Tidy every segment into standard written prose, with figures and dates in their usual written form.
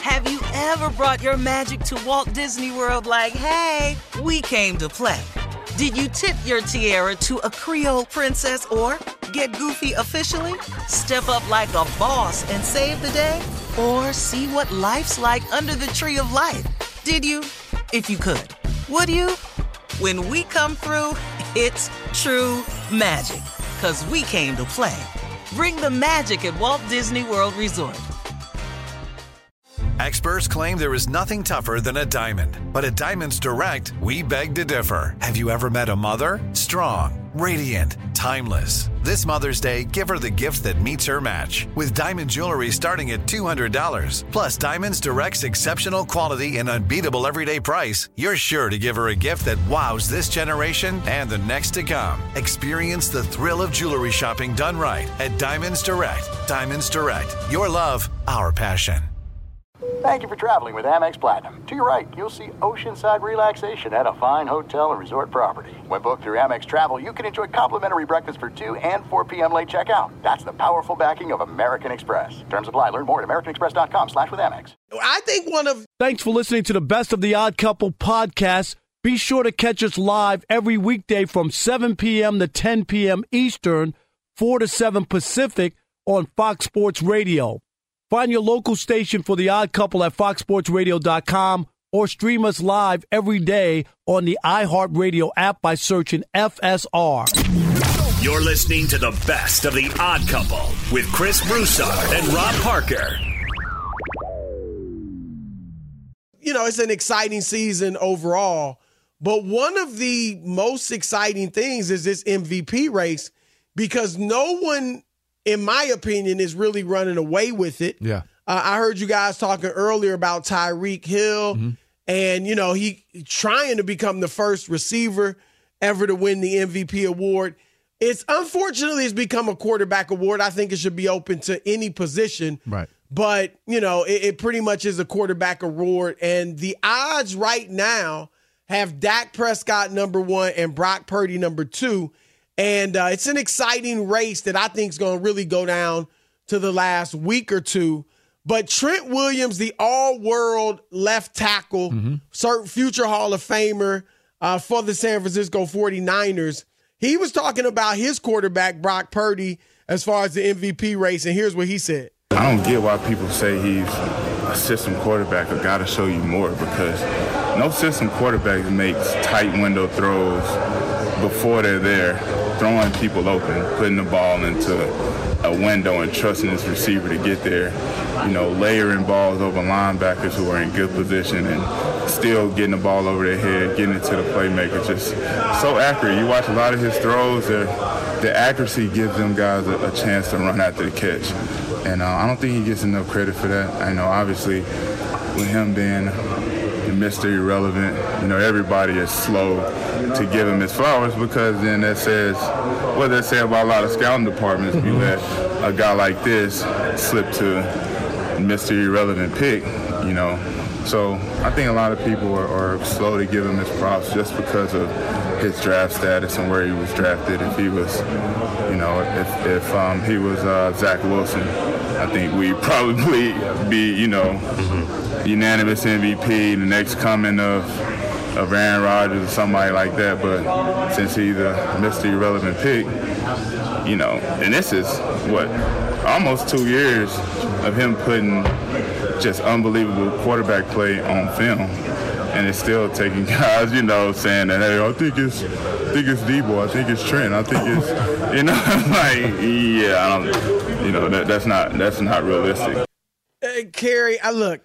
Have you ever brought your magic to Walt Disney World like, hey, we came to play? Did you tip your tiara to a Creole princess or get goofy officially? Step up like a boss and save the day? Or see what life's like under the tree of life? Did you? If you could. Would you? When we come through, it's true magic. 'Cause we came to play. Bring the magic at Walt Disney World Resort. Experts claim there is nothing tougher than a diamond. But at Diamonds Direct, we beg to differ. Have you ever met a mother? Strong, radiant, timeless. This Mother's Day, give her the gift that meets her match. With diamond jewelry starting at $200. Plus Diamonds Direct's exceptional quality and unbeatable everyday price, you're sure to give her a gift that wows this generation and the next to come. Experience the thrill of jewelry shopping done right at Diamonds Direct. Diamonds Direct. Your love, our passion. Thank you for traveling with Amex Platinum. To your right, you'll see oceanside relaxation at a fine hotel and resort property. When booked through Amex Travel, you can enjoy complimentary breakfast for 2 and 4 p.m. late checkout. That's the powerful backing of American Express. Terms apply. Learn more at americanexpress.com/withAmex. I think Thanks for listening to the Best of the Odd Couple podcast. Be sure to catch us live every weekday from 7 p.m. to 10 p.m. Eastern, 4 to 7 Pacific on Fox Sports Radio. Find your local station for The Odd Couple at foxsportsradio.com or stream us live every day on the iHeartRadio app by searching FSR. You're listening to the Best of the Odd Couple with Chris Broussard and Rob Parker. You know, it's an exciting season overall, but one of the most exciting things is this MVP race because no one, in my opinion, is really running away with it. Yeah. I heard you guys talking earlier about Tyreek Hill, and, you know, he trying to become the first receiver ever to win the MVP award. Unfortunately, it's become a quarterback award. I think it should be open to any position. Right. But, you know, it pretty much is a quarterback award. And the odds right now have Dak Prescott number 1 and Brock Purdy number 2. And it's an exciting race that I think is going to really go down to the last week or two. But Trent Williams, the all-world left tackle, certain future Hall of Famer for the San Francisco 49ers, he was talking about his quarterback, Brock Purdy, as far as the MVP race. And here's what he said. I don't get why people say he's a system quarterback. I got to show you more because no system quarterback makes tight window throws before they're there, throwing people open, putting the ball into a window and trusting his receiver to get there, you know, layering balls over linebackers who are in good position and still getting the ball over their head, getting it to the playmaker. Just so accurate. You watch a lot of his throws, the accuracy gives them guys a chance to run after the catch. And I don't think he gets enough credit for that. I know, obviously, with him being Mr. Irrelevant, you know, everybody is slow to give him his flowers because then that says, what they say about a lot of scouting departments, if you let a guy like this slip to Mr. Irrelevant pick, you know. So I think a lot of people are slow to give him his props just because of his draft status and where he was drafted. If he was, you know, if he was Zach Wilson, I think we'd probably be, you know, unanimous MVP, the next coming of Aaron Rodgers or somebody like that. But since he's a Mr. Irrelevant pick, you know, and this is, what, almost 2 years of him putting just unbelievable quarterback play on film. And it's still taking guys, you know, saying that, hey, I think it's Debo, I think it's Trent, I think it's, you know, like, yeah, I don't, you know, that's not realistic. Kerry,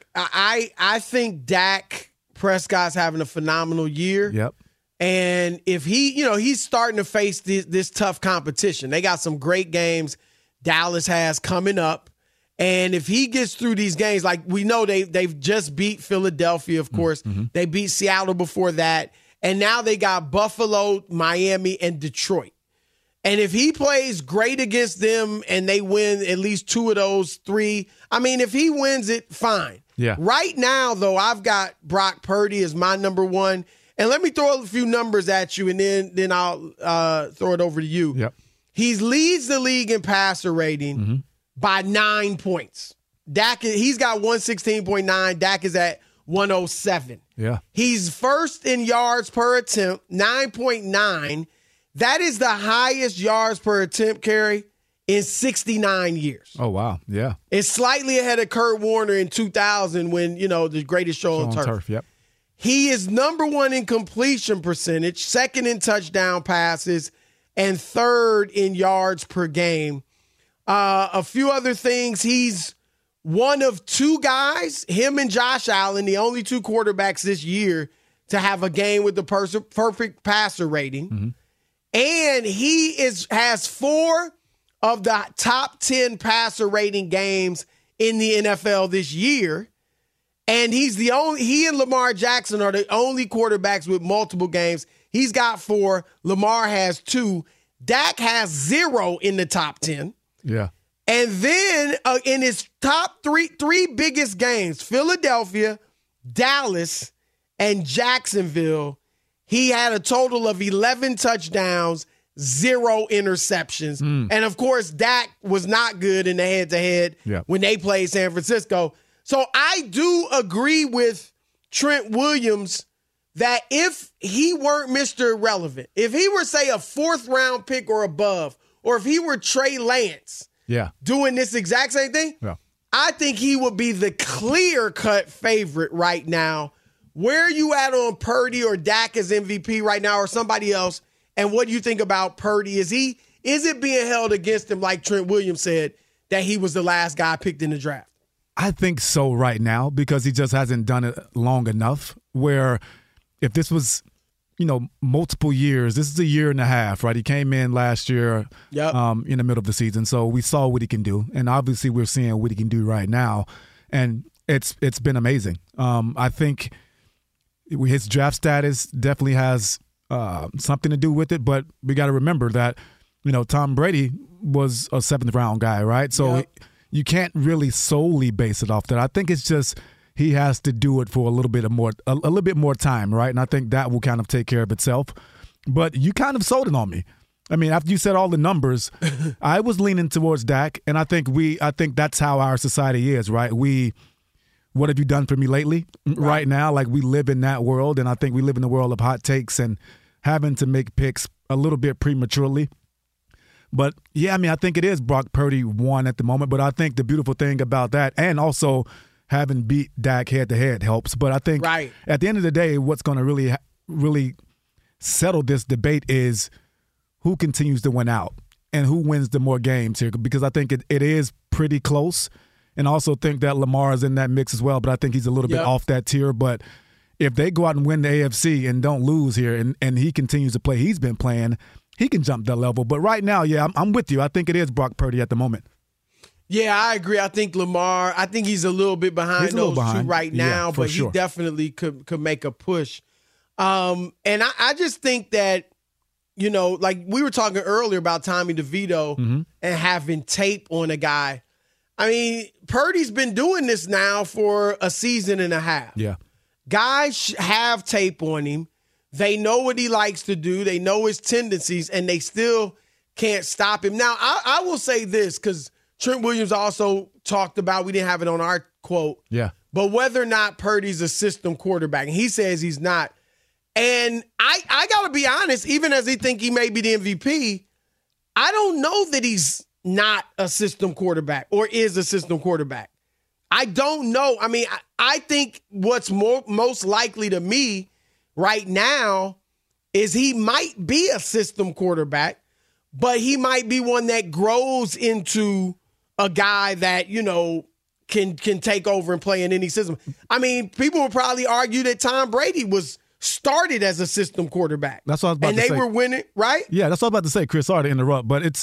I think Dak Prescott's having a phenomenal year. Yep. And if he, you know, he's starting to face this tough competition. They got some great games Dallas has coming up. And if he gets through these games, like we know they've just beat Philadelphia, of course. They beat Seattle before that. And now they got Buffalo, Miami, and Detroit. And if he plays great against them and they win at least 2 of those 3, I mean, if he wins it, fine. Yeah. Right now, though, I've got Brock Purdy as my number 1. And let me throw a few numbers at you, and then I'll throw it over to you. Yep. He leads the league in passer rating by 9 points. Dak, he's got 116.9. Dak is at 107. Yeah. He's first in yards per attempt, 9.9. That is the highest yards per attempt, Kerry, in 69 years. Oh, wow. Yeah. It's slightly ahead of Kurt Warner in 2000 when, the greatest show on turf. Yep. He is number one in completion percentage, second in touchdown passes, and third in yards per game. A few other things. He's one of two guys, him and Josh Allen, the only two quarterbacks this year to have a game with the perfect passer rating. Mm-hmm. And he has 4 of the top 10 passer rating games in the NFL this year. And he and Lamar Jackson are the only quarterbacks with multiple games. He's got 4. Lamar has 2. Dak has 0 in the top 10. Yeah. And then in his top three biggest games, Philadelphia, Dallas, and Jacksonville, he had a total of 11 touchdowns, 0 interceptions. And, of course, Dak was not good in the head-to-head when they played San Francisco. So I do agree with Trent Williams that if he weren't Mr. Irrelevant, if he were, say, a 4th-round pick or above, or if he were Trey Lance doing this exact same thing, I think he would be the clear-cut favorite right now. Where are you at on Purdy or Dak as MVP right now or somebody else? And what do you think about Purdy? Is it being held against him, like Trent Williams said, that he was the last guy picked in the draft? I think so right now because he just hasn't done it long enough where if this was, multiple years, this is a year and a half, right? He came in last year in the middle of the season. So we saw what he can do. And obviously we're seeing what he can do right now. And it's been amazing. I think his draft status definitely has something to do with it. But we got to remember that, Tom Brady was a 7th-round guy, right? So you can't really solely base it off that. I think it's just he has to do it for a little bit more time, right? And I think that will kind of take care of itself. But you kind of sold it on me. I mean, after you said all the numbers, I was leaning towards Dak, and I think that's how our society is, right? What have you done for me lately? Right now, like we live in that world, and I think we live in the world of hot takes and having to make picks a little bit prematurely. But, yeah, I mean, I think it is Brock Purdy 1 at the moment. But I think the beautiful thing about that, and also having beat Dak head-to-head helps. But I think at the end of the day, what's going to really, really settle this debate is who continues to win out and who wins the more games here. Because I think it is pretty close. And I also think that Lamar is in that mix as well. But I think he's a little bit off that tier. But if they go out and win the AFC and don't lose here and he continues to play, he's been playing, he can jump that level. But right now, I'm with you. I think it is Brock Purdy at the moment. Yeah, I agree. I think Lamar, he's a little bit behind those two right now, but he definitely could make a push. And I just think that, like we were talking earlier about Tommy DeVito and having tape on a guy. I mean, Purdy's been doing this now for a season and a half. Yeah. Guys have tape on him. They know what he likes to do. They know his tendencies, and they still can't stop him. Now, I will say this, because Trent Williams also talked about, we didn't have it on our quote, but whether or not Purdy's a system quarterback. And he says he's not. And I got to be honest, even as they think he may be the MVP, I don't know that he's not a system quarterback or is a system quarterback. I don't know. I mean, I think what's most likely to me right now is he might be a system quarterback, but he might be one that grows into a guy that, can take over and play in any system. I mean, people would probably argue that Tom Brady was started as a system quarterback. That's what I was about to say. And they were winning, right? Yeah, that's what I was about to say, Chris. Sorry to interrupt, but it's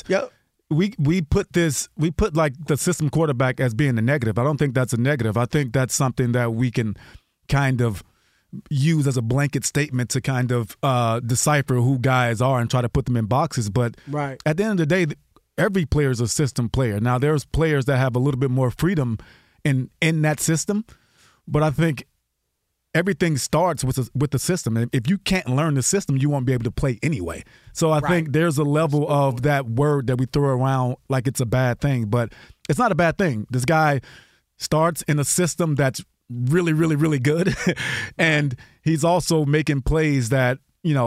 we put like the system quarterback as being a negative. I don't think that's a negative. I think that's something that we can kind of use as a blanket statement to kind of decipher who guys are and try to put them in boxes. But at the end of the day, every player is a system player. Now, there's players that have a little bit more freedom in that system, but I think everything starts with the system. And if you can't learn the system, you won't be able to play anyway. So I think there's a level of that word that we throw around like it's a bad thing, but it's not a bad thing. This guy starts in a system that's really, really, really good. And he's also making plays that,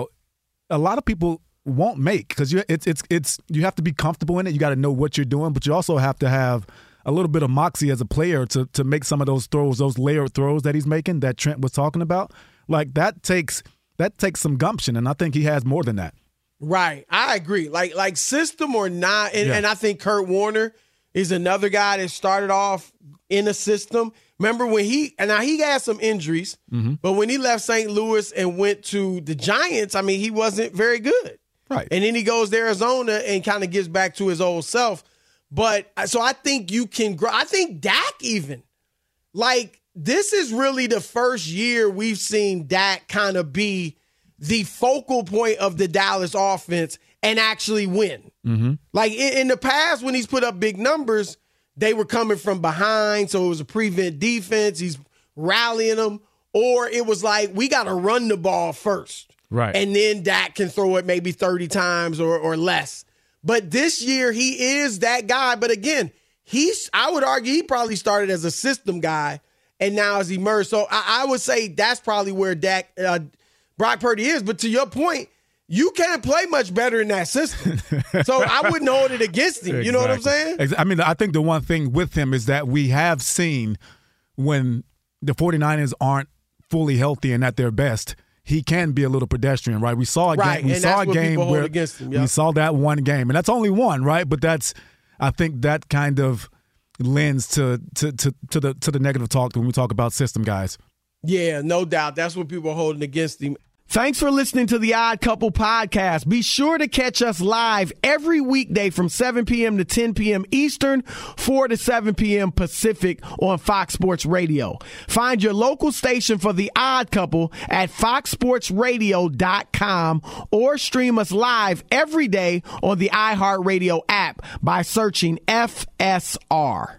a lot of people won't make because you have to be comfortable in it. You got to know what you're doing, but you also have to have a little bit of moxie as a player to make some of those throws, those layered throws that he's making that Trent was talking about. Like that takes some gumption, and I think he has more than that. Right. I agree. Like system or not, and I think Kurt Warner is another guy that started off in a system. Remember when he had some injuries, but when he left St. Louis and went to the Giants, I mean, he wasn't very good. Right. And then he goes to Arizona and kind of gets back to his old self. But so I think you can grow. I think Dak even, like, this is really the first year we've seen Dak kind of be the focal point of the Dallas offense and actually win. Like in the past, when he's put up big numbers, they were coming from behind, so it was a prevent defense. He's rallying them. Or it was like, we got to run the ball first. Right. And then Dak can throw it maybe 30 times or less. But this year, he is that guy. But again, I would argue he probably started as a system guy and now has emerged. So I would say that's probably where Brock Purdy is. But to your point, you can't play much better in that system. So I wouldn't hold it against him. You know what I'm saying? I mean, I think the one thing with him is that we have seen when the 49ers aren't fully healthy and at their best, he can be a little pedestrian, right? We saw a game. We saw a game where we saw that one game, and that's only one, right? But I think that kind of lends to the negative talk when we talk about system guys. Yeah, no doubt. That's what people are holding against him. Thanks for listening to the Odd Couple podcast. Be sure to catch us live every weekday from 7 p.m. to 10 p.m. Eastern, 4 to 7 p.m. Pacific on Fox Sports Radio. Find your local station for the Odd Couple at foxsportsradio.com or stream us live every day on the iHeartRadio app by searching FSR.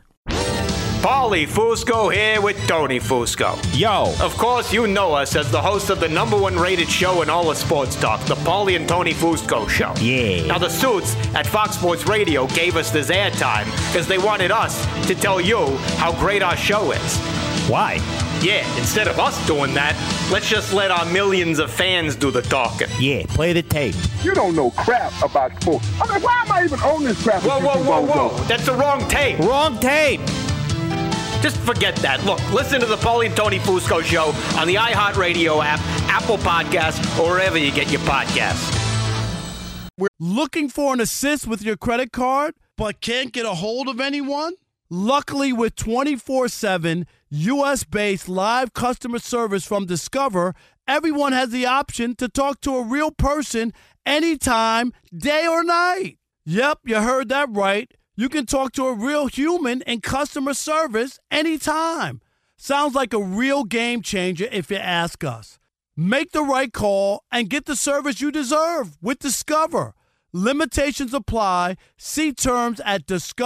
Paulie Fusco here with Tony Fusco. Yo. Of course, you know us as the host of the #1 rated show in all of sports talk, the Paulie and Tony Fusco Show. Yeah. Now, the suits at Fox Sports Radio gave us this airtime because they wanted us to tell you how great our show is. Why? Yeah, instead of us doing that, let's just let our millions of fans do the talking. Yeah, play the tape. You don't know crap about sports. I mean, why am I even on this crap? Whoa. That's the wrong tape. Wrong tape. Just forget that. Look, listen to the Paulie and Tony Fusco Show on the iHeartRadio app, Apple Podcasts, or wherever you get your podcasts. We're looking for an assist with your credit card, but can't get a hold of anyone? Luckily, with 24/7 U.S.-based live customer service from Discover, everyone has the option to talk to a real person anytime, day or night. Yep, you heard that right. You can talk to a real human in customer service anytime. Sounds like a real game changer if you ask us. Make the right call and get the service you deserve with Discover. Limitations apply. See terms at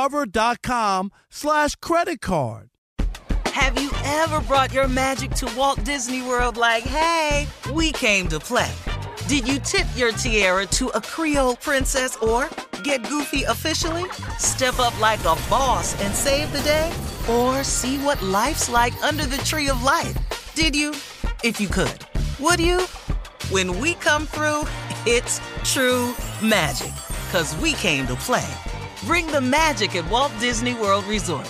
discover.com/credit card. Have you ever brought your magic to Walt Disney World like, hey, we came to play? Did you tip your tiara to a Creole princess or get goofy officially? Step up like a boss and save the day? Or see what life's like under the tree of life? Did you? If you could. Would you? When we come through, it's true magic. 'Cause we came to play. Bring the magic at Walt Disney World Resort.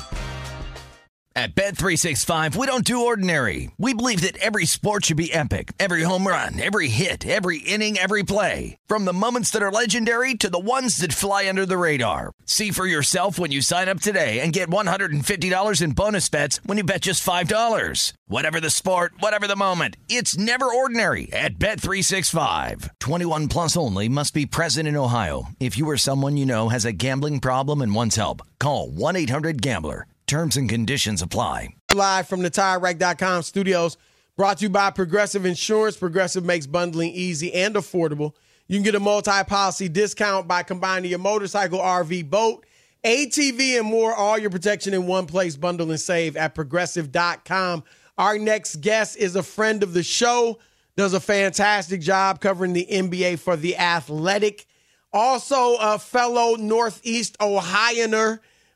At Bet365, we don't do ordinary. We believe that every sport should be epic. Every home run, every hit, every inning, every play. From the moments that are legendary to the ones that fly under the radar. See for yourself when you sign up today and get $150 in bonus bets when you bet just $5. Whatever the sport, whatever the moment, it's never ordinary at Bet365. 21 plus only. Must be present in Ohio. If you or someone you know has a gambling problem and wants help, call 1-800-GAMBLER. Terms and conditions apply. Live from the TireRack.com studios, brought to you by Progressive Insurance. Progressive makes bundling easy and affordable. You can get a multi-policy discount by combining your motorcycle, RV, boat, ATV, and more. All your protection in one place. Bundle and save at Progressive.com. Our next guest is a friend of the show, does a fantastic job covering the NBA for The Athletic. Also a fellow Northeast Ohioaner,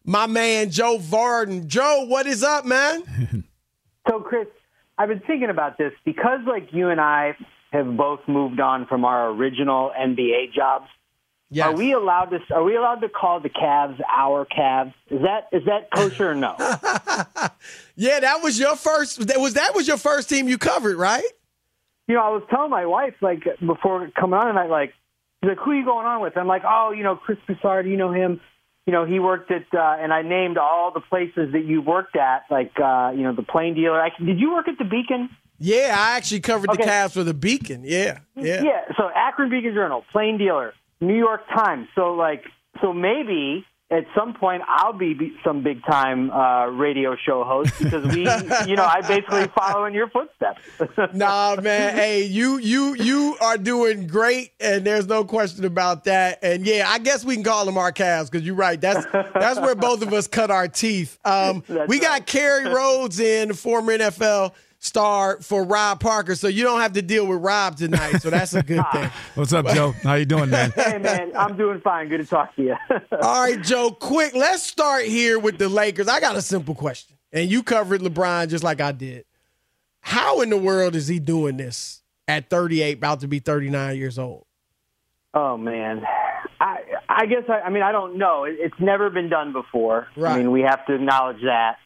my man Joe Vardon. Joe, what is up, man? So, Chris, I've been thinking about this because, like, you and I have both moved on from our original NBA jobs. Yes. Are we allowed to call the Cavs our Cavs? Is that kosher or no? Yeah, that was your first. That was your first team you covered, right? You know, I was telling my wife, like, before coming on, and she's like, who are you going on with? I'm like, Chris Broussard, you know him. You know, he worked at, and I named all the places that you worked at, like, the Plain Dealer. Did you work at the Beacon? Yeah, I actually covered the Cavs for the Beacon. Yeah. Yeah, so Akron Beacon Journal, Plain Dealer, New York Times. So maybe at some point I'll be some big time radio show host because I basically follow in your footsteps. Nah, man. Hey, you are doing great, and there's no question about that. And yeah, I guess we can call them our Cavs because you're right. That's where both of us cut our teeth. We got Kerry Rhodes in, former NFL star, for Rob Parker, so you don't have to deal with Rob tonight, so that's a good thing. What's up, Joe? How you doing, man? Hey, man, I'm doing fine. Good to talk to you. All right, Joe, quick, let's start here with the Lakers. I got a simple question, and you covered LeBron just like I did. How in the world is he doing this at 38, about to be 39 years old? Oh, man. I guess, I don't know. It's never been done before. Right. I mean, we have to acknowledge that.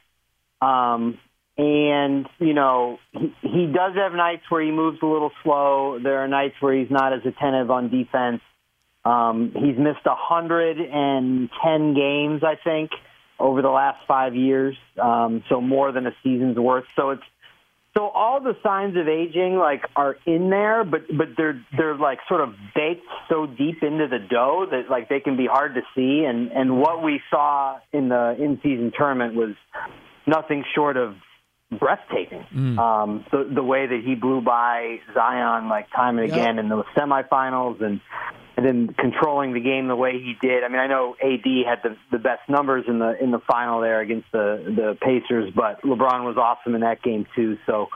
And, he does have nights where he moves a little slow. There are nights where he's not as attentive on defense. He's missed 110 games, I think, over the last 5 years, so more than a season's worth. So all the signs of aging, are in there, but they're sort of baked so deep into the dough that, they can be hard to see. And what we saw in the in-season tournament was nothing short of breathtaking. The way that he blew by Zion time and again in the semifinals and then controlling the game the way he did. I mean, I know AD had the best numbers in the final there against the Pacers, but LeBron was awesome in that game too. So,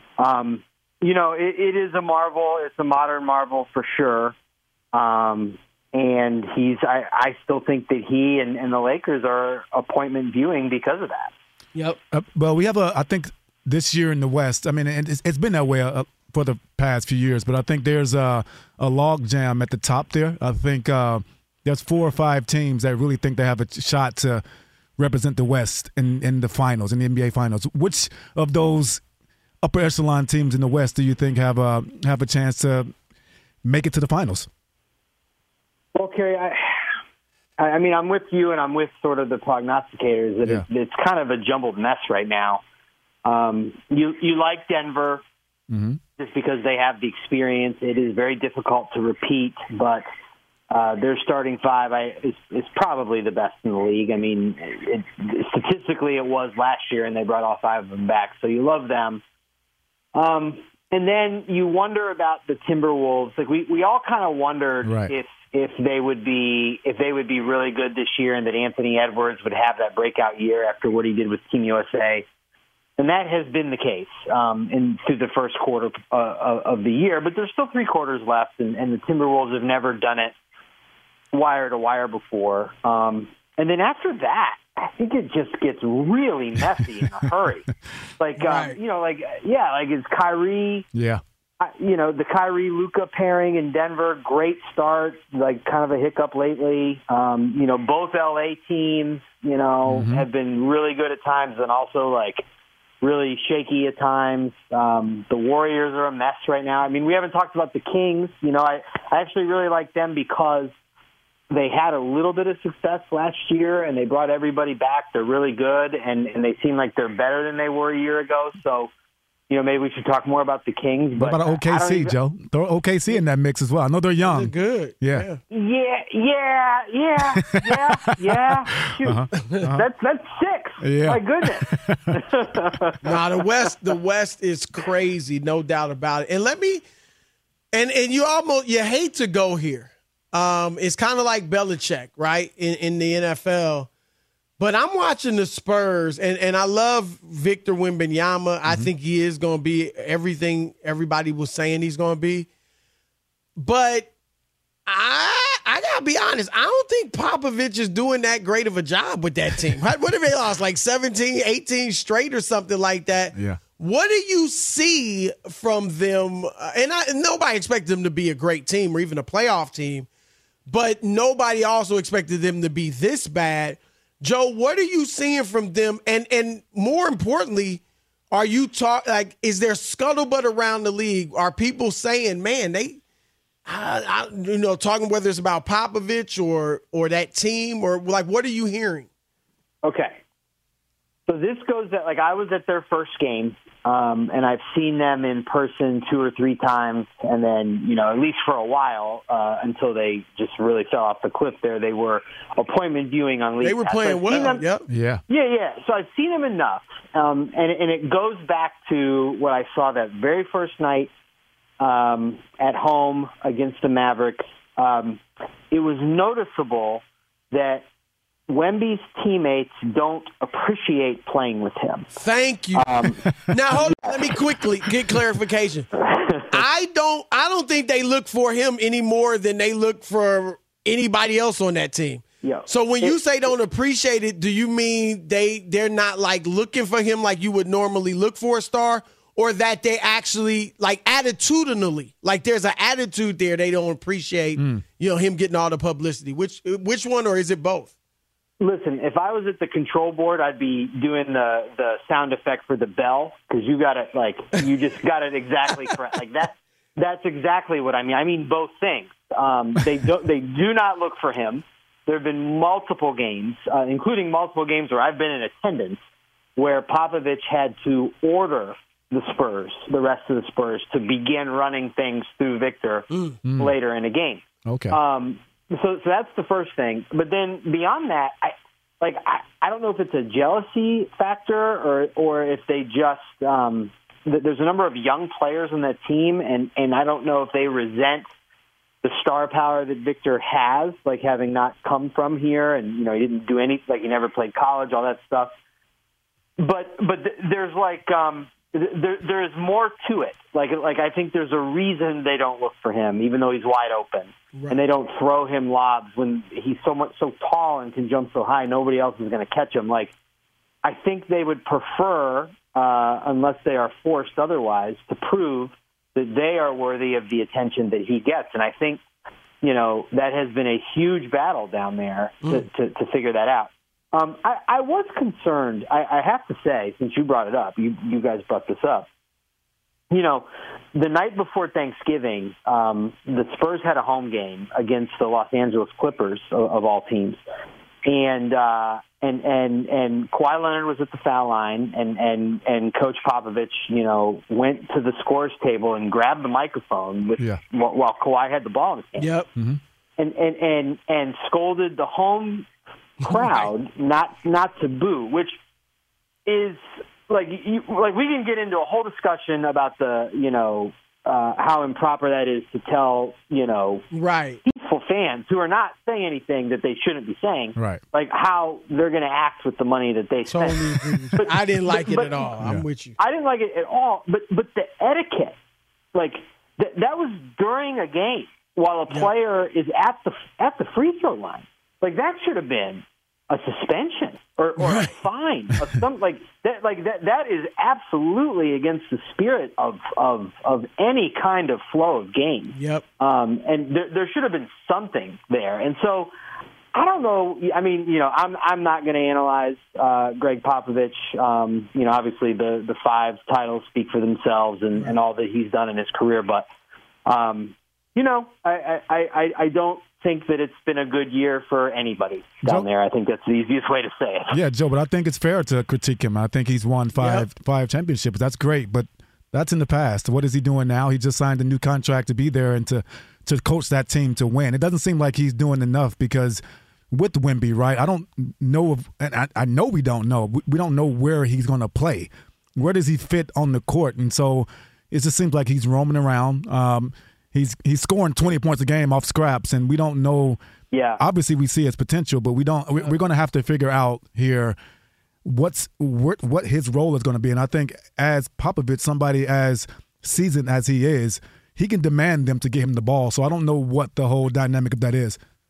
it is a marvel. It's a modern marvel for sure. And I still think that he and the Lakers are appointment viewing because of that. Yep. Well, we have I think this year in the West, I mean, it's been that way for the past few years, but I think there's a log jam at the top there. I think there's 4 or 5 teams that really think they have a shot to represent the West in the finals, in the NBA finals. Which of those upper echelon teams in the West do you think have a chance to make it to the finals? Well, Kerry, I mean, I'm with you, and I'm with sort of the prognosticators that it's kind of a jumbled mess right now. You like Denver just because they have the experience. It is very difficult to repeat, but their starting 5 is probably the best in the league. I mean, statistically it was last year, and they brought all 5 of them back, so you love them. And then you wonder about the Timberwolves. We all kind of wondered if they would be really good this year, and that Anthony Edwards would have that breakout year after what he did with Team USA. And that has been the case through the first quarter of the year. But there's still 3 quarters left, and the Timberwolves have never done it wire to wire before. And then after that, I think it just gets really messy in a hurry. It's Kyrie. Yeah. The Kyrie-Luka pairing in Denver, great start, kind of a hiccup lately. Both LA teams, have been really good at times and also, really shaky at times. The Warriors are a mess right now. I mean, we haven't talked about the Kings. I actually really like them because they had a little bit of success last year, and they brought everybody back. They're really good, and they seem like they're better than they were a year ago. So, maybe we should talk more about the Kings. But what about OKC, Joe? Throw OKC in that mix as well. I know they're young. They're good. Yeah. Shoot. That's 6. Yeah. My goodness. The West is crazy, no doubt about it. And you hate to go here. It's kind of like Belichick, right? In the NFL. But I'm watching the Spurs, and I love Victor Wembanyama. I think he is going to be everything everybody was saying he's going to be. But I got to be honest. I don't think Popovich is doing that great of a job with that team. What if they lost, like 17, 18 straight or something like that? Yeah. What do you see from them? And nobody expected them to be a great team or even a playoff team, but nobody also expected them to be this bad. Joe, what are you seeing from them? And more importantly, are you is there scuttlebutt around the league? Are people saying, man, they, talking whether it's about Popovich or that team or like, what are you hearing? Okay. So this goes that, like, I was at their first game, and I've seen them in person 2 or 3 times, and then, at least for a while, until they just really fell off the cliff there, they were appointment viewing on league. They were playing well, yep. Yeah. Yeah. So I've seen them enough, and it goes back to what I saw that very first night at home against the Mavericks. It was noticeable that Wemby's teammates don't appreciate playing with him. Thank you. Now, hold on. Let me quickly get clarification. I don't think they look for him any more than they look for anybody else on that team. Yeah. So when you say don't appreciate it, do you mean they're not like looking for him like you would normally look for a star, or that they actually like attitudinally, like there's an attitude there they don't appreciate, him getting all the publicity? Which one, or is it both? Listen, if I was at the control board, I'd be doing the sound effect for the bell, because you got it, like, you just got it exactly correct. Like that's exactly what I mean. I mean both things. They do not look for him. There have been multiple games, including multiple games where I've been in attendance, where Popovich had to order the rest of the Spurs, to begin running things through Victor later in the game. Okay. So that's the first thing. But then beyond that, I don't know if it's a jealousy factor or if they just there's a number of young players on that team, and I don't know if they resent the star power that Victor has, like having not come from here, and he didn't do anything, like he never played college, all that stuff. But there's there is more to it. Like I think there's a reason they don't look for him, even though he's wide open. Right. And they don't throw him lobs when he's so tall and can jump so high. Nobody else is going to catch him. Like, I think they would prefer, unless they are forced otherwise, to prove that they are worthy of the attention that he gets. And I think, that has been a huge battle down there to figure that out. I was concerned, I have to say, since you brought it up, you guys brought this up. The night before Thanksgiving, the Spurs had a home game against the Los Angeles Clippers, of all teams, and Kawhi Leonard was at the foul line, and Coach Popovich, went to the scores table and grabbed the microphone while Kawhi had the ball in his hand. Yep. Mm-hmm. And scolded the home crowd not to boo, which is like we can get into a whole discussion about the how improper that is to tell right peaceful fans who are not saying anything that they shouldn't be saying, right, like how they're going to act with the money that they spend. But I didn't like it at all. I'm with you. I didn't like it at all. But the etiquette, like that was during a game while a player is at the free throw line. Like that should have been a suspension or a fine of some like that. Like that is absolutely against the spirit of any kind of flow of game. Yep. And there should have been something there. And so I don't know. I mean, I'm not going to analyze Greg Popovich. Obviously the 5 titles speak for themselves and all that he's done in his career. But I don't think that it's been a good year for anybody down there. I think that's the easiest way to say it. Yeah, Joe, but I think it's fair to critique him. I think he's won five championships. That's great, but that's in the past. What is he doing now? He just signed a new contract to be there and to coach that team to win. It doesn't seem like he's doing enough because with Wemby, right, I don't know and I know we don't know. We don't know where he's going to play. Where does he fit on the court? And so it just seems like he's roaming around. He's scoring 20 points a game off scraps, and we don't know. Yeah. Obviously, we see his potential, but we don't. We're going to have to figure out here what his role is going to be. And I think as Popovich, somebody as seasoned as he is, he can demand them to get him the ball. So I don't know what the whole dynamic of that is.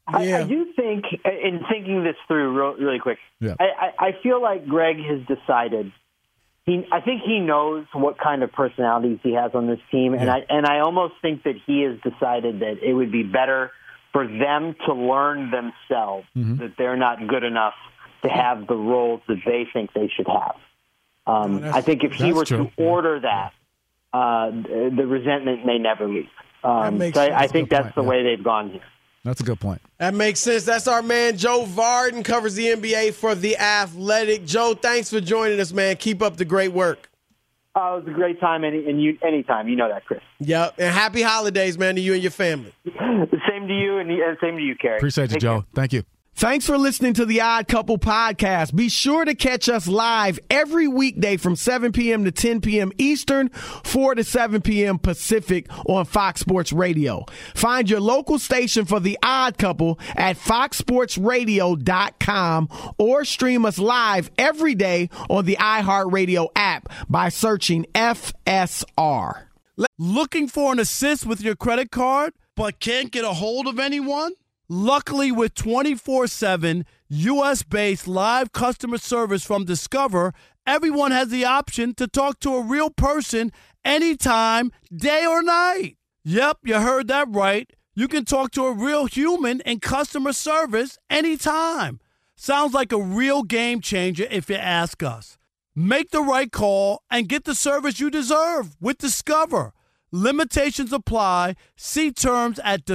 I do think, in thinking this through really quick, I feel like Greg has decided. I think he knows what kind of personalities he has on this team, and I almost think that he has decided that it would be better for them to learn themselves that they're not good enough to have the roles that they think they should have. I think if he were to order that, the resentment may never leave. I think that's the way they've gone here. That's a good point. That makes sense. That's our man, Joe Vardon, covers the NBA for The Athletic. Joe, thanks for joining us, man. Keep up the great work. It was a great time, and you anytime. You know that, Chris. Yep, and happy holidays, man, to you and your family. The same to you, and same to you, Kerry. Appreciate you, Joe. Thank you. Thanks for listening to the Odd Couple podcast. Be sure to catch us live every weekday from 7 p.m. to 10 p.m. Eastern, 4 to 7 p.m. Pacific on Fox Sports Radio. Find your local station for the Odd Couple at foxsportsradio.com or stream us live every day on the iHeartRadio app by searching FSR. Looking for an assist with your credit card but can't get a hold of anyone? Luckily, with 24/7 U.S.-based live customer service from Discover, everyone has the option to talk to a real person anytime, day or night. Yep, you heard that right. You can talk to a real human in customer service anytime. Sounds like a real game changer if you ask us. Make the right call and get the service you deserve with Discover. Limitations apply. See terms at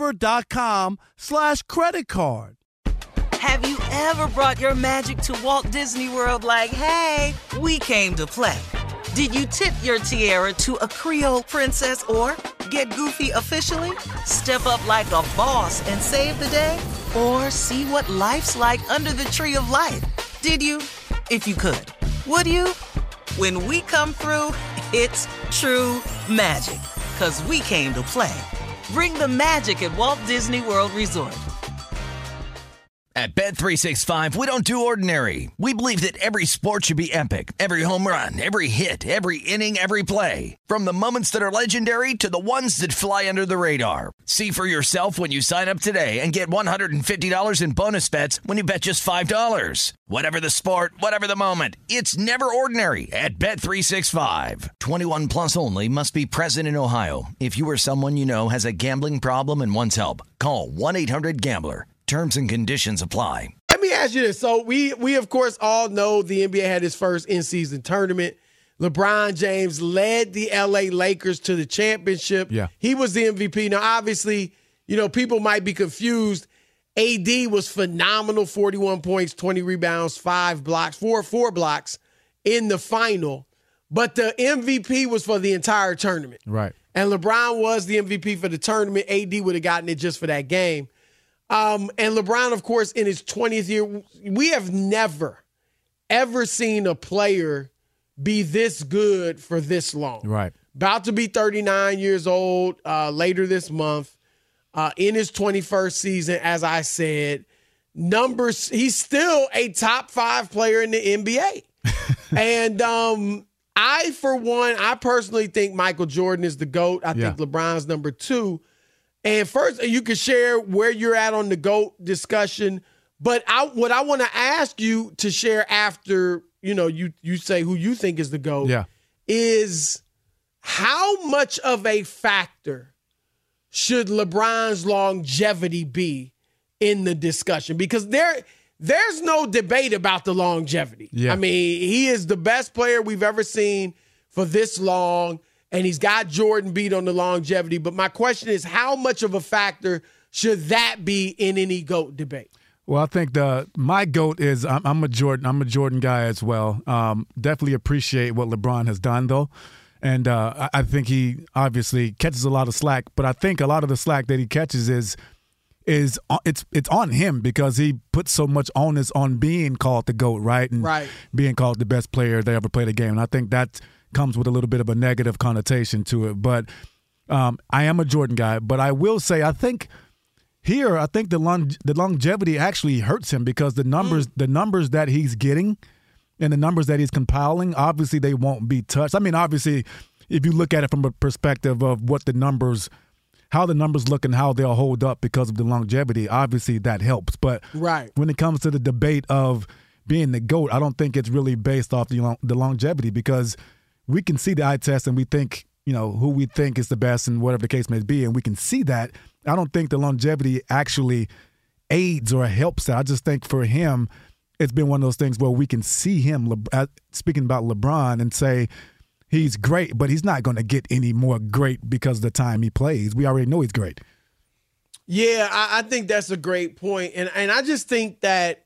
discover.com/creditcard. Have you ever brought your magic to Walt Disney World like, hey, we came to play? Did you tip your tiara to a Creole princess or get goofy officially? Step up like a boss and save the day? Or see what life's like under the tree of life? Did you? If you could. Would you? When we come through, it's true magic. 'Cause we came to play. Bring the magic at Walt Disney World Resort. At Bet365, we don't do ordinary. We believe that every sport should be epic. Every home run, every hit, every inning, every play. From the moments that are legendary to the ones that fly under the radar. See for yourself when you sign up today and get $150 in bonus bets when you bet just $5. Whatever the sport, whatever the moment, it's never ordinary at Bet365. 21 plus only. Must be present in Ohio. If you or someone you know has a gambling problem and wants help, call 1-800-GAMBLER. Terms and conditions apply. Let me ask you this. So we of course all know the NBA had its first in-season tournament. LeBron James led the LA Lakers to the championship. Yeah. He was the MVP. Now, obviously, people might be confused. AD was phenomenal, 41 points, 20 rebounds, 5 blocks, four blocks in the final. But the MVP was for the entire tournament. Right. And LeBron was the MVP for the tournament. AD would have gotten it just for that game. And LeBron, of course, in his 20th year, we have never, ever seen a player be this good for this long. Right. About to be 39 years old later this month, in his 21st season, as I said. Numbers, he's still a top 5 player in the NBA. And I personally think Michael Jordan is the GOAT. I think LeBron's number 2. And first, you can share where you're at on the GOAT discussion. But what I want to ask you to share after, you say who you think is the GOAT, is how much of a factor should LeBron's longevity be in the discussion? Because there's no debate about the longevity. Yeah. I mean, he is the best player we've ever seen for this long. And he's got Jordan beat on the longevity. But my question is, how much of a factor should that be in any GOAT debate? Well, I think my GOAT is I'm a Jordan guy as well. Definitely appreciate what LeBron has done, though. And I think he obviously catches a lot of slack. But I think a lot of the slack that he catches is it's on him because he puts so much onus on being called the GOAT, right? And being called the best player they ever played a game. And I think that comes with a little bit of a negative connotation to it. But I am a Jordan guy. But I will say, I think the longevity actually hurts him because the numbers that he's getting and the numbers that he's compiling, obviously they won't be touched. I mean, obviously, if you look at it from a perspective of what the numbers how the numbers look and how they'll hold up because of the longevity, obviously that helps. But when it comes to the debate of being the GOAT, I don't think it's really based off the longevity, because we can see the eye test and we think, who we think is the best and whatever the case may be, and we can see that. I don't think the longevity actually aids or helps that. I just think for him, it's been one of those things where we can see him, speaking about LeBron, and say he's great, but he's not going to get any more great because of the time he plays. We already know he's great. Yeah, I think that's a great point. And I just think that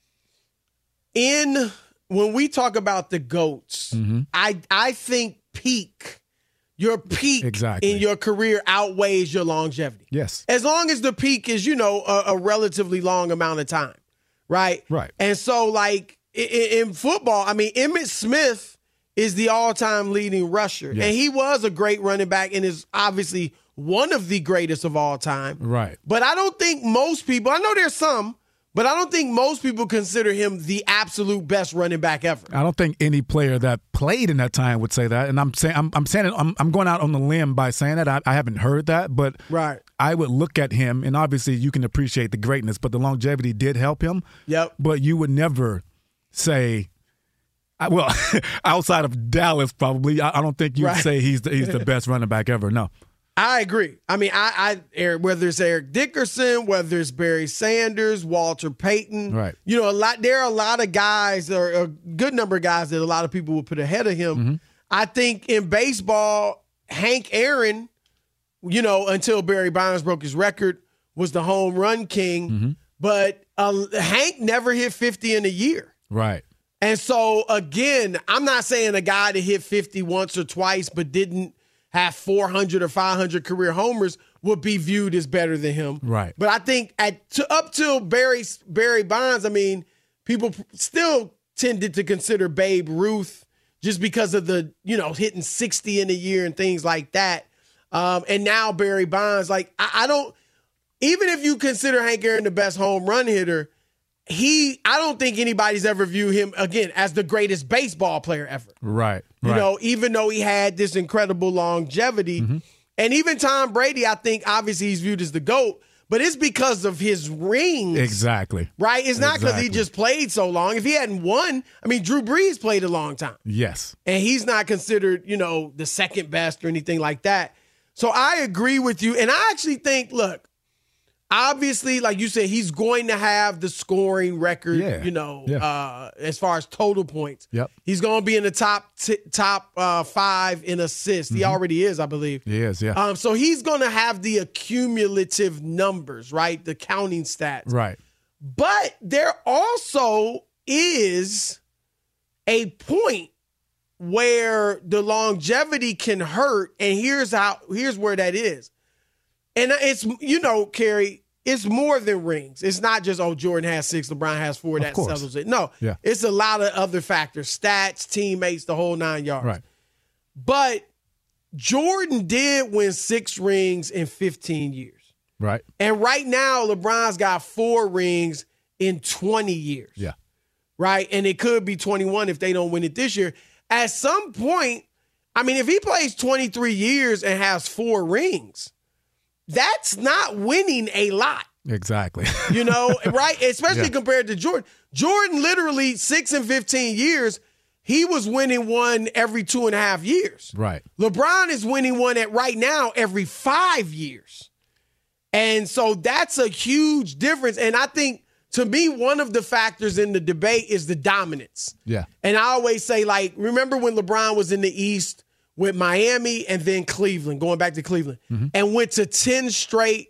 when we talk about the GOATs, I think your peak in your career outweighs your longevity. Yes. As long as the peak is, a relatively long amount of time, right? Right. And so, like, in football, I mean, Emmitt Smith is the all-time leading rusher. Yes. And he was a great running back and is obviously one of the greatest of all time. Right. But I don't think most people, I know there's some, but I don't think most people consider him the absolute best running back ever. I don't think any player that played in that time would say that. And I'm going out on the limb by saying that. I haven't heard that, but I would look at him, and obviously you can appreciate the greatness, but the longevity did help him. Yep. But you would never say, well, outside of Dallas, probably, I don't think you would say he's the best running back ever. No. I agree. I mean, whether it's Eric Dickerson, whether it's Barry Sanders, Walter Payton, right? There are a lot of guys, or a good number of guys that a lot of people would put ahead of him. Mm-hmm. I think in baseball, Hank Aaron, until Barry Bonds broke his record, was the home run king. Mm-hmm. But Hank never hit 50 in a year. Right. And so, again, I'm not saying a guy that hit 50 once or twice but didn't have 400 or 500 career homers would be viewed as better than him. Right. But I think up till Barry Bonds, I mean, people still tended to consider Babe Ruth just because of the, hitting 60 in a year and things like that. And now Barry Bonds, like, I don't, even if you consider Hank Aaron the best home run hitter, I don't think anybody's ever viewed him, again, as the greatest baseball player ever. Right. Even though he had this incredible longevity. Mm-hmm. And even Tom Brady, I think, obviously he's viewed as the GOAT, but it's because of his rings. Exactly. Right? It's not because he just played so long. If he hadn't won, I mean, Drew Brees played a long time. Yes. And he's not considered, the second best or anything like that. So I agree with you. And I actually think, look, obviously, like you said, he's going to have the scoring record, as far as total points. Yep. He's going to be in the top 5 in assists. He already is, I believe. He is, yeah. So he's going to have the accumulative numbers, right? The counting stats. Right. But there also is a point where the longevity can hurt, and here's where that is. And it's, Kerry, it's more than rings. It's not just, Jordan has 6, LeBron has 4, that settles it. No, It's a lot of other factors, stats, teammates, the whole 9 yards. Right. But Jordan did win 6 rings in 15 years. Right. And right now, LeBron's got 4 rings in 20 years. Yeah. Right? And it could be 21 if they don't win it this year. At some point, I mean, if he plays 23 years and has 4 rings, that's not winning a lot. Exactly. Right? Especially compared to Jordan. Jordan, literally 6 and 15 years, he was winning one every 2.5 years. Right. LeBron is winning one right now every 5 years. And so that's a huge difference. And I think, to me, one of the factors in the debate is the dominance. Yeah. And I always say, like, remember when LeBron was in the East with Miami and then Cleveland, going back to Cleveland, and went to 8 straight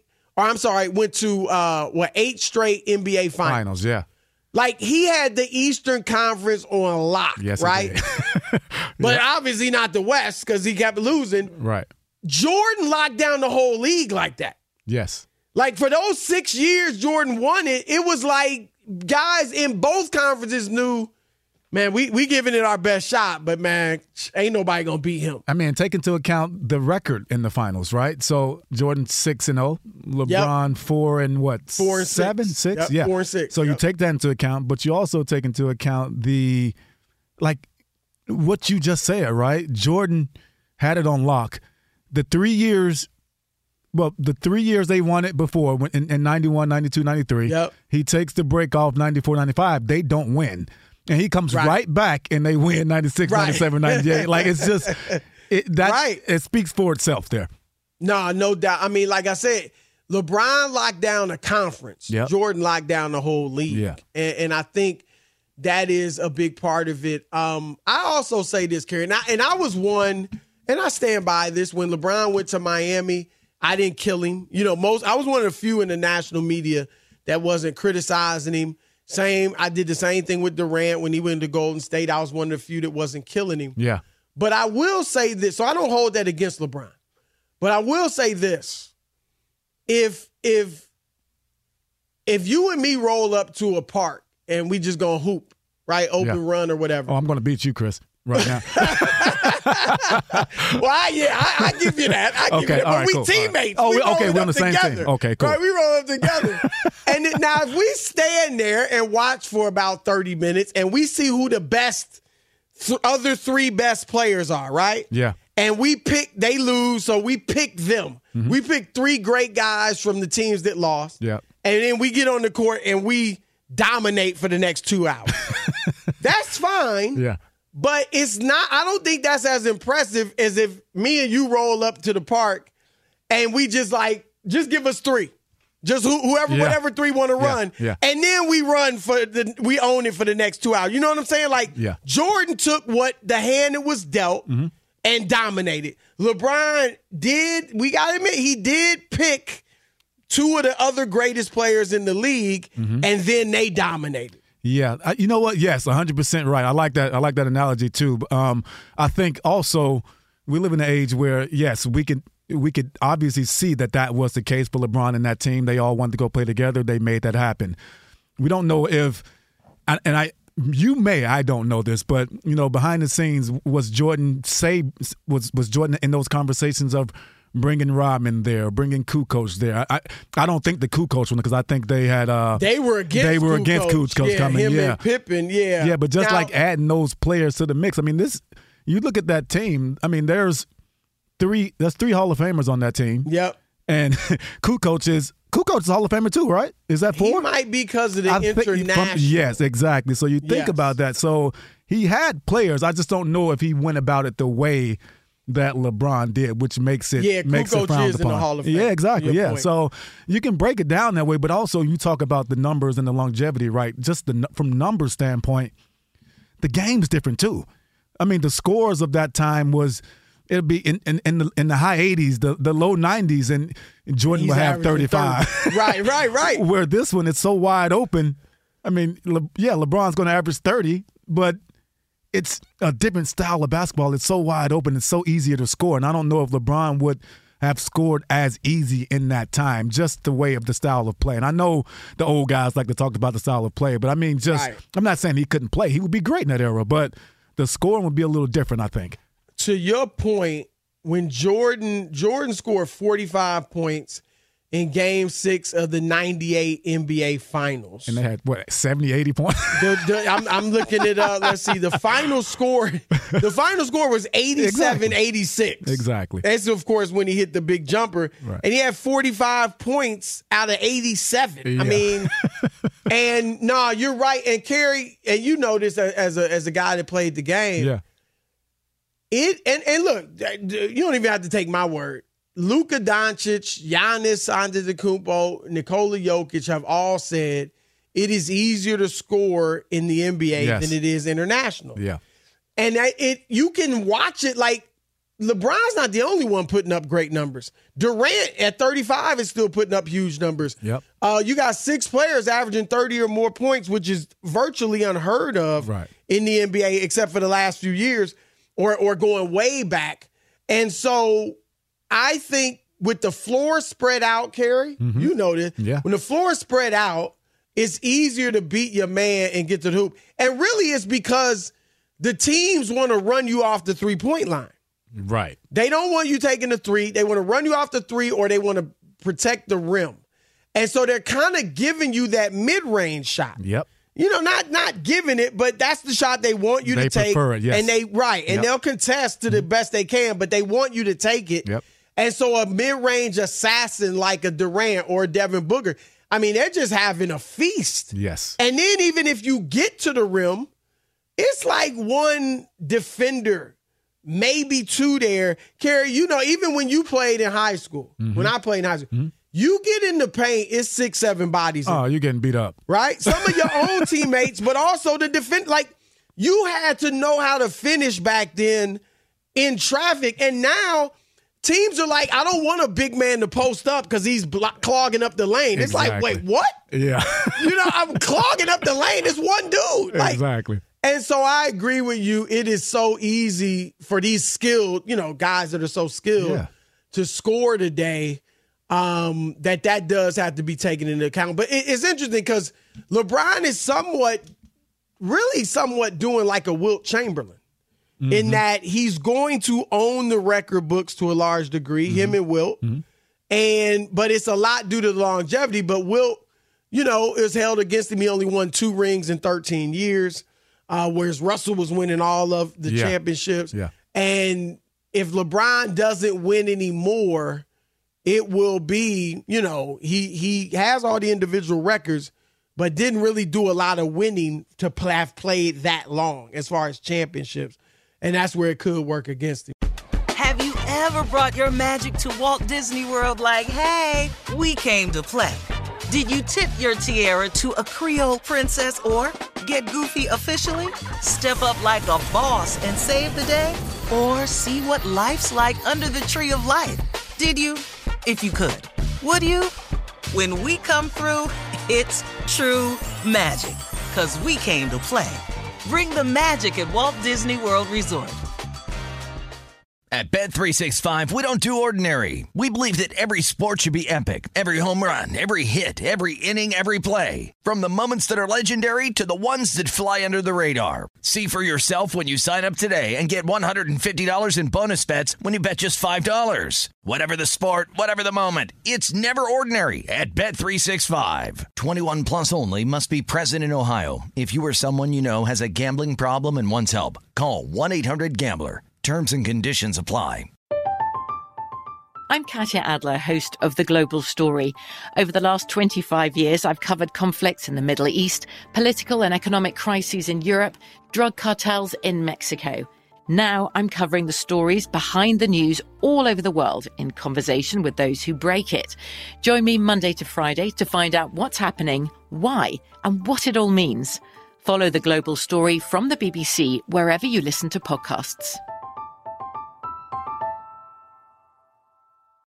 NBA finals. Yeah. Like, he had the Eastern Conference on lock, right? But obviously not the West because he kept losing. Right. Jordan locked down the whole league like that. Yes. Like, for those 6 years Jordan won it, it was like guys in both conferences knew, man, we giving it our best shot, but, man, ain't nobody going to beat him. I mean, take into account the record in the finals, right? So Jordan 6-0, LeBron 4 and what? 4 and 7? 6? Yep, 4 and 6. So you take that into account, but you also take into account what you just said, right? Jordan had it on lock. The 3 years Well, the 3 years they won it before, in 91, 92, 93, yep. He takes the break off 94, 95. They don't win. And he comes right back and they win 96, 97, 98. Like, it's just it speaks for itself there. No doubt. I mean, like I said, LeBron locked down a conference. Yep. Jordan locked down the whole league. Yeah. And I think that is a big part of it. I also say this, Kerry, and I was one, and I stand by this, when LeBron went to Miami, I didn't kill him. I was one of the few in the national media that wasn't criticizing him. I did the same thing with Durant when he went to Golden State. I was one of the few that wasn't killing him. Yeah. But I will say this, so I don't hold that against LeBron. But I will say this. If you and me roll up to a park and we just gonna hoop, right? Open run or whatever. Oh, I'm gonna beat you, Chris, right now. Well, I give you that. But we teammates. Right. We're on the same team. Okay, cool. Right, we roll up together. And now if we stand there and watch for about 30 minutes and we see who the best other three best players are, right? Yeah. And they lose, so we pick them. Mm-hmm. We pick three great guys from the teams that lost. Yeah. And then we get on the court and we dominate for the next 2 hours. That's fine. Yeah. But it's not, I don't think that's as impressive as if me and you roll up to the park and we just give us three. Just whatever three want to run. Yeah. And then we we own it for the next 2 hours. You know what I'm saying? Jordan took the hand that was dealt and dominated. LeBron we got to admit, he did pick two of the other greatest players in the league, and then they dominated. Yeah, you know what? Yes, 100% right. I like that. I like that analogy too. I think also we live in an age where yes, we could obviously see that was the case for LeBron and that team. They all wanted to go play together. They made that happen. We don't know if, I don't know this, but behind the scenes, was Jordan in those conversations of bringing Rodman there, bringing Kukoc there? I don't think the Kukoc one, because I think they had they were against Kukoc coming. Him and Pippen, yeah. But just adding those players to the mix. I mean, you look at that team. I mean, there's three Hall of Famers on that team. Yep. And Kukoc is Hall of Famer too, right? Is that 4? He might be because of the international. Yes, exactly. So you think about that. So he had players. I just don't know if he went about it the way that LeBron did, which makes it Kukoc is in the Hall of Fame. Yeah, exactly. Yeah. Point. So you can break it down that way, but also you talk about the numbers and the longevity, right? Just from numbers standpoint, the game's different too. I mean, the scores of that time it'd be in the high 80s, the low 90s, and Jordan would have 35. 30. Right. Where this one, it's so wide open. I mean, LeBron's going to average 30, but it's a different style of basketball. It's so wide open. It's so easier to score. And I don't know if LeBron would have scored as easy in that time, just the way of the style of play. And I know the old guys like to talk about the style of play, but I mean, I'm not saying he couldn't play. He would be great in that era, but the scoring would be a little different, I think. To your point, when Jordan scored 45 points in Game 6 of the 98 NBA Finals. And they had, 70, 80 points? I'm looking it up. Let's see. The final score was 87-86. Exactly. That's, of course, when he hit the big jumper. Right. And he had 45 points out of 87. Yeah. I mean, and no, you're right. And Kerry, and you know this as a guy that played the game. Yeah. And look, you don't even have to take my word. Luka Doncic, Giannis Antetokounmpo, Nikola Jokic have all said it is easier to score in the NBA than it is international. Yeah. And you can watch it like LeBron's not the only one putting up great numbers. Durant at 35 is still putting up huge numbers. Yep. You got 6 players averaging 30 or more points, which is virtually unheard of in the NBA, except for the last few years or going way back. And so I think with the floor spread out, Kerry, you know this. Yeah. When the floor is spread out, it's easier to beat your man and get to the hoop. And really it's because the teams want to run you off the three-point line. Right. They don't want you taking the three. They want to run you off the three, or they want to protect the rim. And so they're kind of giving you that mid-range shot. Yep. Not giving it, but that's the shot they want you to take. They prefer it, yes. And they'll contest to the best they can, but they want you to take it. Yep. And so a mid-range assassin like a Durant or a Devin Booker, I mean, they're just having a feast. Yes. And then even if you get to the rim, it's like one defender, maybe two there. Kerry, you know, even when you played in high school, when I played in high school, you get in the paint, it's 6-7 bodies. Oh, you're getting beat up. Right? Some of your own teammates, but also the defense. Like, you had to know how to finish back then in traffic. And now teams are like, I don't want a big man to post up because he's clogging up the lane. It's like, wait, what? Yeah. You know, I'm clogging up the lane. It's one dude. Like, exactly. And so I agree with you. It is so easy for these skilled, you know, guys that are so skilled to score today that does have to be taken into account. But it's interesting because LeBron is somewhat doing like a Wilt Chamberlain in that he's going to own the record books to a large degree, him and Wilt. But it's a lot due to the longevity. But Wilt, you know, is held against him. He only won 2 rings in 13 years. Whereas Russell was winning all of the championships. Yeah. And if LeBron doesn't win anymore, it will be, you know, he has all the individual records, but didn't really do a lot of winning to have played that long as far as championships. And that's where it could work against him. Have you ever brought your magic to Walt Disney World like, hey, we came to play? Did you tip your tiara to a Creole princess or get goofy officially? Step up like a boss and save the day? Or see what life's like under the tree of life? Did you? If you could. Would you? When we come through, it's true magic. 'Cause we came to play. Bring the magic at Walt Disney World Resort. At Bet365, we don't do ordinary. We believe that every sport should be epic. Every home run, every hit, every inning, every play. From the moments that are legendary to the ones that fly under the radar. See for yourself when you sign up today and get $150 in bonus bets when you bet just $5. Whatever the sport, whatever the moment, it's never ordinary at Bet365. 21 plus only. Must be present in Ohio. If you or someone you know has a gambling problem and wants help, call 1-800-GAMBLER. Terms and conditions apply. I'm Katya Adler, host of The Global Story. Over the last 25 years, I've covered conflicts in the Middle East, political and economic crises in Europe, drug cartels in Mexico. Now I'm covering the stories behind the news all over the world in conversation with those who break it. Join me Monday to Friday to find out what's happening, why, and what it all means. Follow The Global Story from the BBC wherever you listen to podcasts.